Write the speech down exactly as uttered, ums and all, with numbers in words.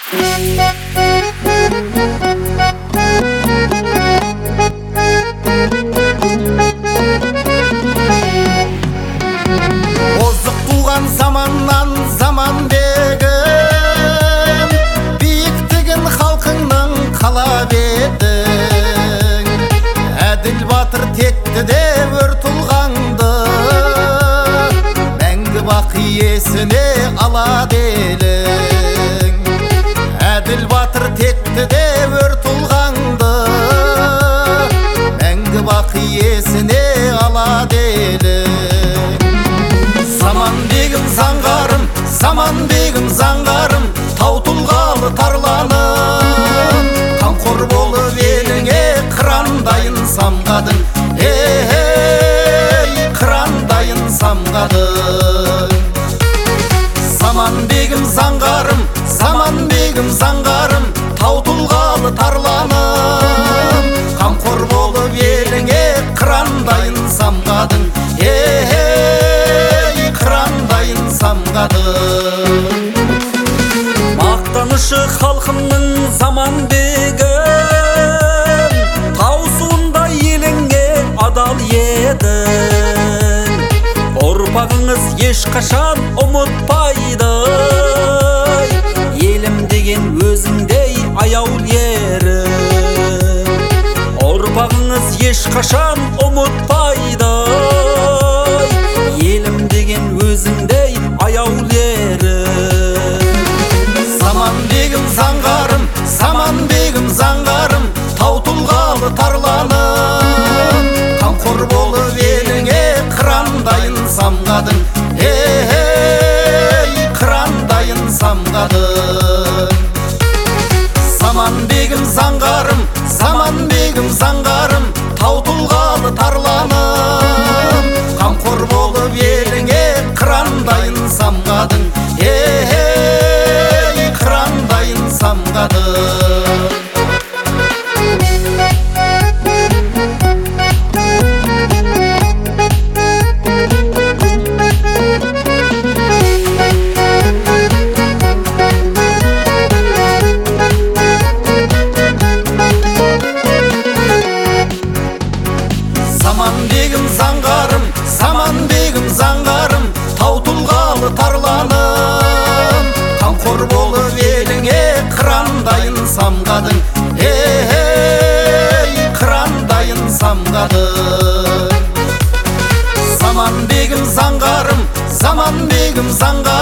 Озық туған заманнан заман бегім, биіктігін халқыңның қалап едің. Әділ батыр текті де өр тұлғаңды, мәңгі бақи есіне алады елің. Әділ батыр текті де өр тұлғаңды, мәңгі бақи есіне алады елің. Заман бегім заңғарым, заман бегім заңғарым, тау тұлғалы тарланым. Қамқор болып еліңе қырандайын самғадың, ей, қырандайын самғадың. Заман бегім заңғарым, заман бегім заңғарым, тау тұлғалы тарланым. Қамқор болып еліңе қырандайын самғадың, ей, қырандайын самғадың. Мақтанышы халқымның заман бегім, таусуында еліңе адал едің. Ұрпағыңыз ешқашан ұмытпайды, елім деген өзіңдей аяул ерім. Ұрпағыңыз ешқашан ұмытпайды, елім деген өзіңдей аяул ерім. Заман бегім заңғарым, заман бегім заңғарым, тау тұлғалы тарланым. Қамқор болып еліңе қырандайын самғадың, ей, қырандайын самғадың. Заман бегім заңғарым, заман бегім заңғарым, тау тұлғалы тарланым. Қамқор болып еліңе қырандайын самғадың, ей, қырандайын самғадың. Заман бегім заңғарым, заман бегім заңғарым, тау тұлғалы тарланым. Қамқор болып еліңе қырандайын самғадың, ей, қырандайын самғадың. Заман бегім заңғарым, заман бегім заңғарым,